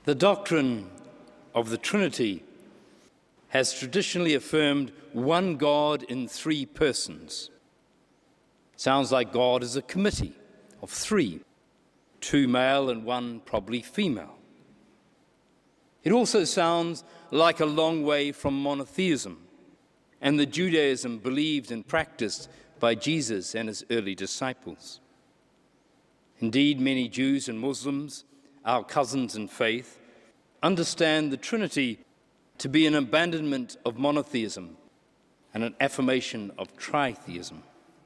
The doctrine of the Trinity has traditionally affirmed one God in three persons. Sounds like God is a committee of three, two male and one probably female. It also sounds like a long way from monotheism and the Judaism believed and practiced by Jesus and his early disciples. Indeed, many Jews and Muslims, our cousins in faith, understand the Trinity to be an abandonment of monotheism and an affirmation of tritheism.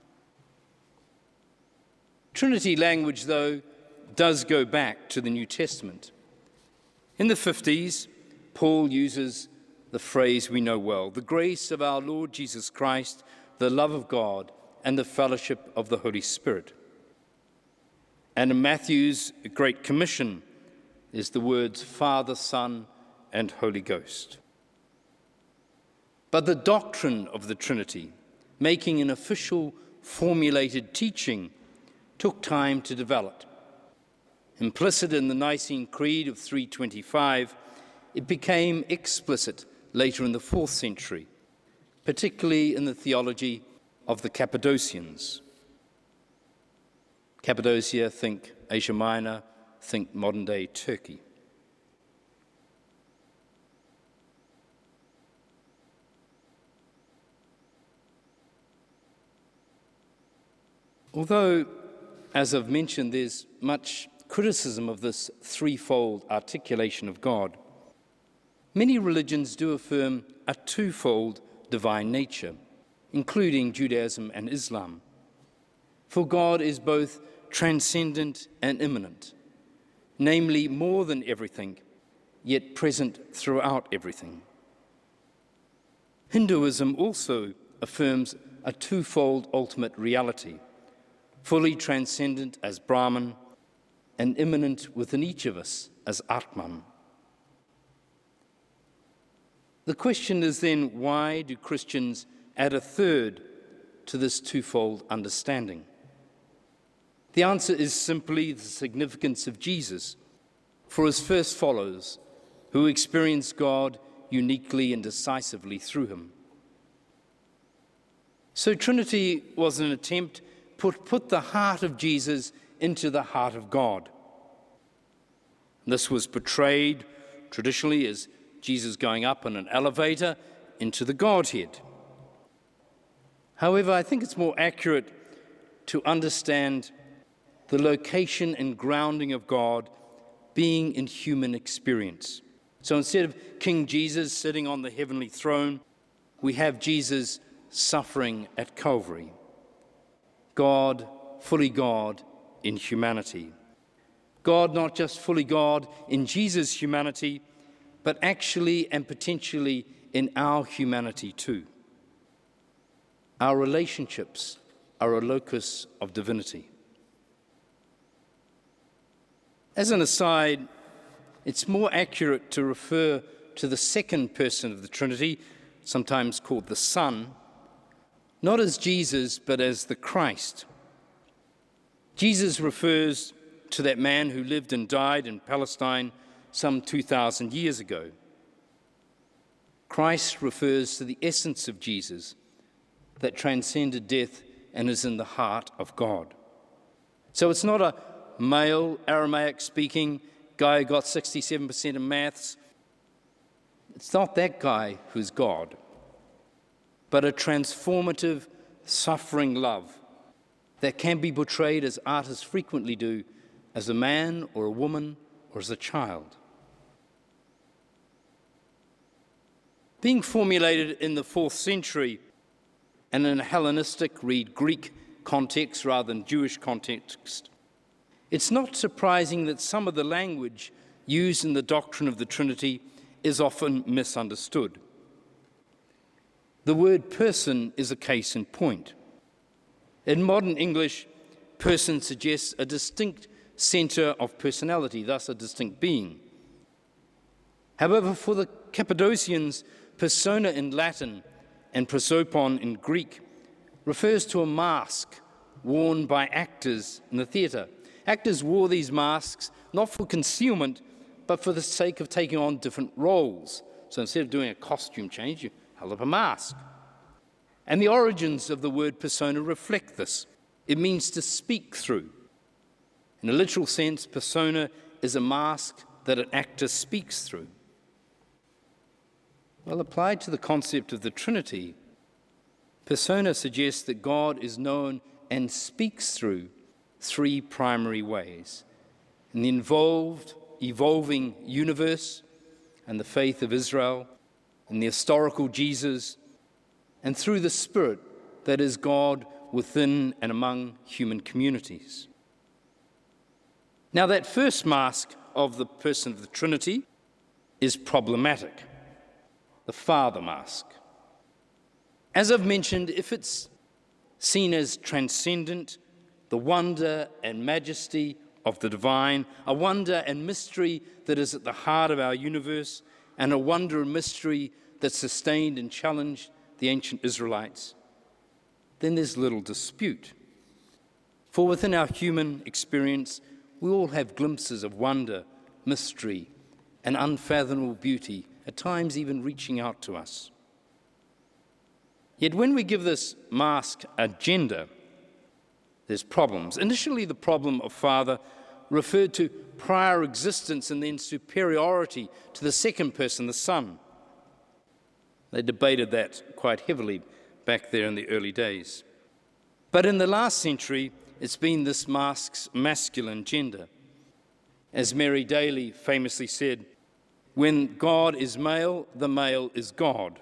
Trinity language, though, does go back to the New Testament. In the 50s, Paul uses the phrase we know well, the grace of our Lord Jesus Christ, the love of God, and the fellowship of the Holy Spirit. And in Matthew's Great Commission is the words Father, Son, and Holy Ghost. But the doctrine of the Trinity, making an official formulated teaching, took time to develop. Implicit in the Nicene Creed of 325, it became explicit later in the 4th century, particularly in the theology of the Cappadocians. Cappadocia, think Asia Minor, think modern-day Turkey. Although, as I've mentioned, there's much criticism of this threefold articulation of God, many religions do affirm a twofold divine nature, including Judaism and Islam. For God is both transcendent and immanent, namely more than everything, yet present throughout everything. Hinduism also affirms a twofold ultimate reality, fully transcendent as Brahman and immanent within each of us as Atman. The question is then, why do Christians add a third to this twofold understanding? The answer is simply the significance of Jesus for his first followers who experienced God uniquely and decisively through him. So Trinity was an attempt to put the heart of Jesus into the heart of God. This was portrayed traditionally as Jesus going up in an elevator into the Godhead. However, I think it's more accurate to understand the location and grounding of God being in human experience. So instead of King Jesus sitting on the heavenly throne, we have Jesus suffering at Calvary. God, fully God in humanity. God not just fully God in Jesus' humanity, but actually and potentially in our humanity too. Our relationships are a locus of divinity. As an aside, it's more accurate to refer to the second person of the Trinity, sometimes called the Son, not as Jesus, but as the Christ. Jesus refers to that man who lived and died in Palestine some 2,000 years ago. Christ refers to the essence of Jesus that transcended death and is in the heart of God. So it's not a male, Aramaic-speaking guy who got 67% in maths. It's not that guy who's God, but a transformative, suffering love that can be portrayed, as artists frequently do, as a man or a woman or as a child. Being formulated in the 4th century and in a Hellenistic, read Greek context rather than Jewish context, it's not surprising that some of the language used in the doctrine of the Trinity is often misunderstood. The word person is a case in point. In modern English, person suggests a distinct center of personality, thus a distinct being. However, for the Cappadocians, persona in Latin and prosopon in Greek refers to a mask worn by actors in the theatre. Actors wore these masks not for concealment, but for the sake of taking on different roles. So instead of doing a costume change, you held up a mask. And the origins of the word persona reflect this. It means to speak through. In a literal sense, persona is a mask that an actor speaks through. Well, applied to the concept of the Trinity, persona suggests that God is known and speaks through three primary ways. In the evolving universe and the faith of Israel, in the historical Jesus, and through the Spirit that is God within and among human communities. Now, that first mask of the person of the Trinity is problematic, the Father mask. As I've mentioned, if it's seen as transcendent, the wonder and majesty of the divine, a wonder and mystery that is at the heart of our universe, and a wonder and mystery that sustained and challenged the ancient Israelites, then there's little dispute. For within our human experience, we all have glimpses of wonder, mystery, and unfathomable beauty, at times even reaching out to us. Yet when we give this mask a gender, there's problems. Initially, the problem of Father referred to prior existence and then superiority to the second person, the Son. They debated that quite heavily back there in the early days. But in the last century, it's been this mask's masculine gender. As Mary Daly famously said, when God is male, the male is God.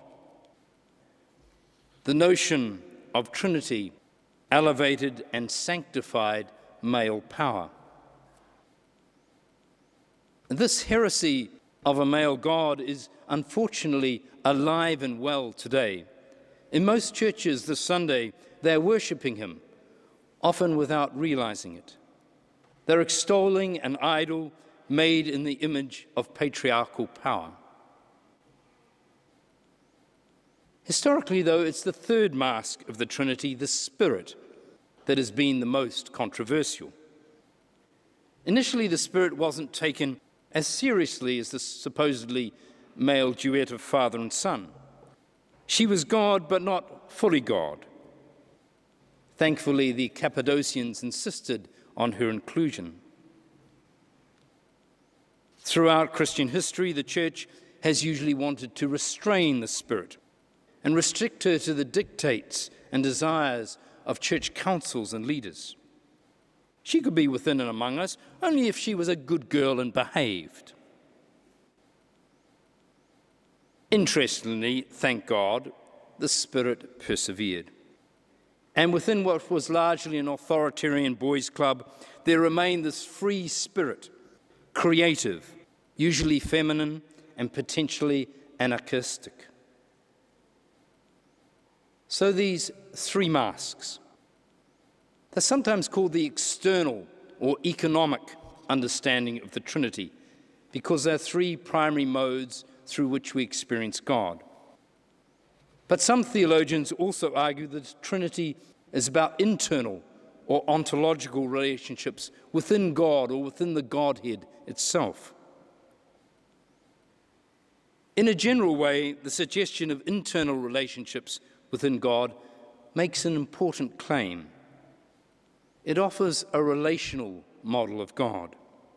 The notion of Trinity elevated and sanctified male power. This heresy of a male God is unfortunately alive and well today. In most churches this Sunday, they're worshipping him, often without realizing it. They're extolling an idol made in the image of patriarchal power. Historically, though, it's the third mask of the Trinity, the Spirit, that has been the most controversial. Initially, the Spirit wasn't taken as seriously as the supposedly male duet of father and son. She was God, but not fully God. Thankfully, the Cappadocians insisted on her inclusion. Throughout Christian history, the Church has usually wanted to restrain the Spirit and restrict her to the dictates and desires of church councils and leaders. She could be within and among us only if she was a good girl and behaved. Interestingly, thank God, the Spirit persevered. And within what was largely an authoritarian boys' club, there remained this free spirit, creative, usually feminine, and potentially anarchistic. So these three masks, they're sometimes called the external or economic understanding of the Trinity, because they're three primary modes through which we experience God. But some theologians also argue that the Trinity is about internal or ontological relationships within God or within the Godhead itself. In a general way, the suggestion of internal relationships within God makes an important claim. It offers a relational model of God,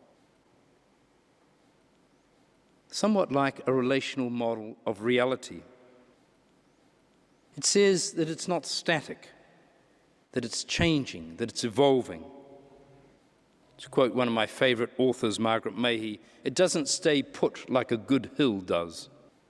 somewhat like a relational model of reality. It says that it's not static, that it's changing, that it's evolving. To quote one of my favorite authors, Margaret Mahy, it doesn't stay put like a good hill does.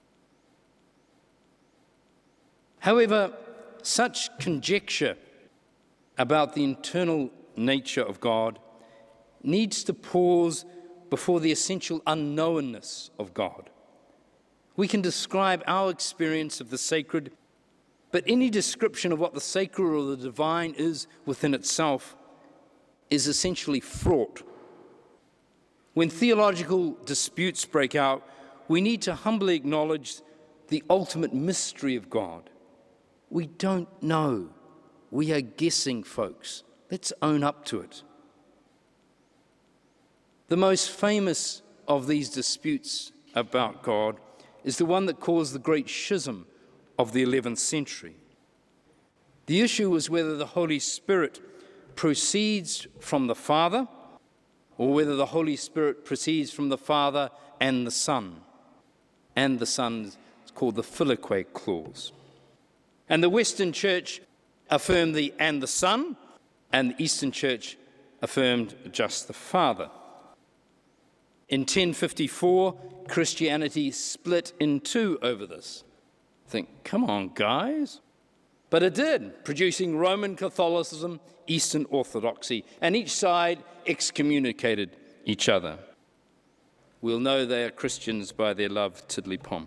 However, such conjecture about the internal nature of God needs to pause before the essential unknownness of God. We can describe our experience of the sacred, but any description of what the sacred or the divine is within itself is essentially fraught. When theological disputes break out, we need to humbly acknowledge the ultimate mystery of God. We don't know. We are guessing, folks. Let's own up to it. The most famous of these disputes about God is the one that caused the great schism of the 11th century. The issue was whether the Holy Spirit proceeds from the Father or whether the Holy Spirit proceeds from the Father and the Son. And the Son is called the Filioque clause. And the Western Church affirmed the and the Son, and the Eastern Church affirmed just the Father. In 1054, Christianity split in two over this. Think, come on, guys. But it did, producing Roman Catholicism, Eastern Orthodoxy, and each side excommunicated each other. We'll know they are Christians by their love tiddly-pom.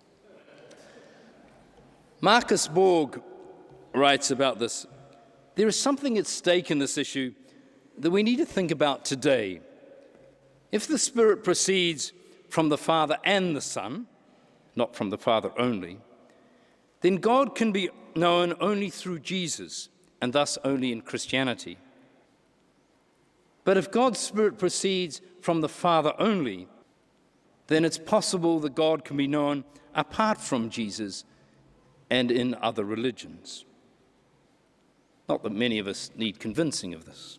Marcus Borg writes about this. There is something at stake in this issue that we need to think about today. If the Spirit proceeds from the Father and the Son, not from the Father only, then God can be known only through Jesus, and thus only in Christianity. But if God's Spirit proceeds from the Father only, then it's possible that God can be known apart from Jesus and in other religions. Not that many of us need convincing of this.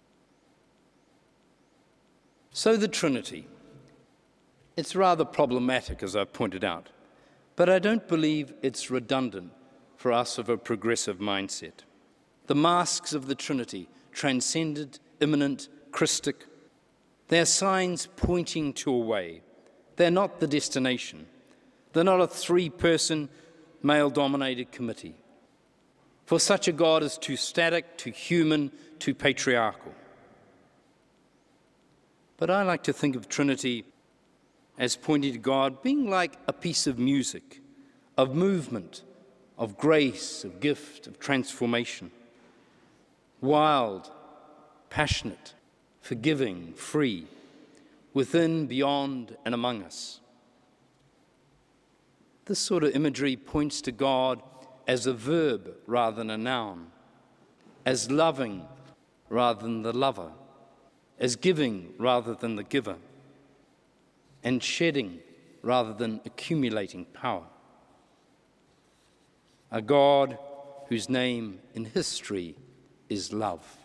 So the Trinity. It's rather problematic, as I've pointed out, but I don't believe it's redundant for us of a progressive mindset. The masks of the Trinity, transcendent, immanent, Christic, they're signs pointing to a way. They're not the destination. They're not a three-person, male-dominated committee. For such a God is too static, too human, too patriarchal. But I like to think of Trinity as pointing to God being like a piece of music, of movement, of grace, of gift, of transformation. Wild, passionate, forgiving, free, within, beyond, and among us. This sort of imagery points to God as a verb rather than a noun, as loving rather than the lover, as giving rather than the giver, and shedding rather than accumulating power. A God whose name in history is love.